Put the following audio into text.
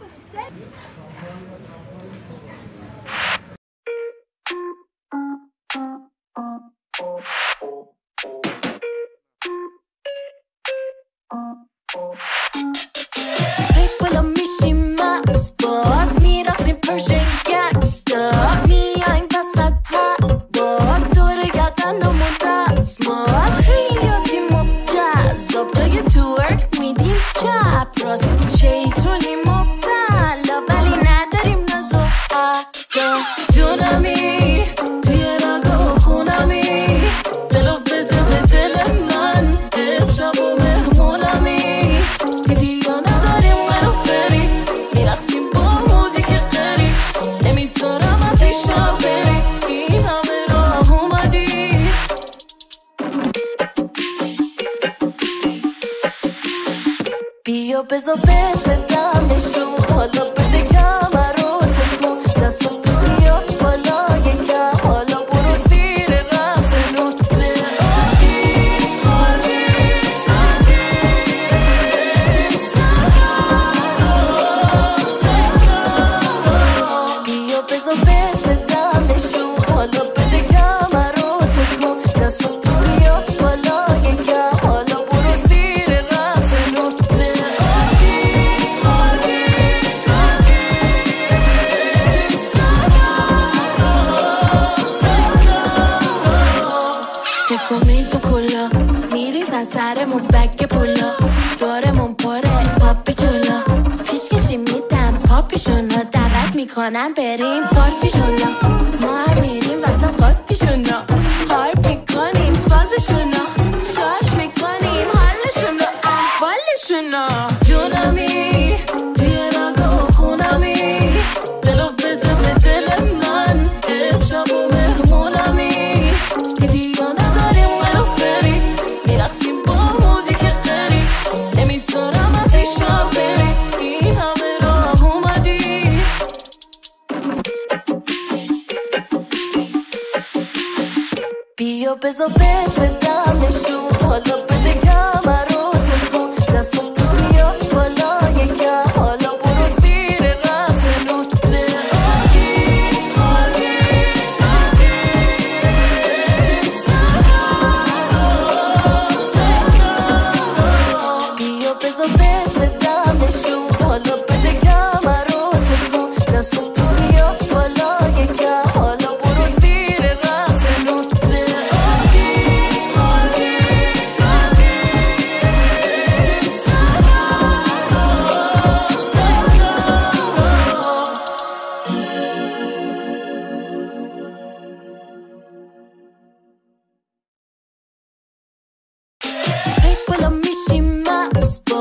بالا میشیم مست باز میرقصیم پرشن گنگستا میایم وسط هوا دور گردنمون دستمال خیلیاتیم و جذاب جای تورک میدیم چپ راست شیطونیم و بلا ولی نداریم ناز و ادا جونمی توی رگا و خونمی دلو بده به دل من امشب و مهمونمی دیگه نداریم منو فری میرقصیم با موزیک غری نمیذارم پیشم بری این همه راه اومدی بیا بذار بدم نشون حالا بده کمر رو تکون دستات تو بیا بالا یکم حالا برو زیر رقص نون به آتیش آتیش آتیش بیا بذار بدم نشون حالا بده کمر رو تکون دستات تو بیا بالا یکم حالا برو زیر رقص نون به آتیش آتیش تکونی تو کلا میریزن سرمون بگ پولا دارمون پره پاپی چولا پیشکشی میدن پاپیشونا دعوت میکنن بریم پارتیشونا ما هم میریم وسط قاطیشونا هایپ میکنیم فازشونا شارژ میکنیم حالشونا احوالشونا جونمی توی رگا و خونمی دلو بده به دل من امشب و مهمونمی دیگه نداریم منو فری میرقصیم با موزیک غری نمیذارم پیشم بری این همه راه اومدی بیا بذار بدم نشون حالا بده کمر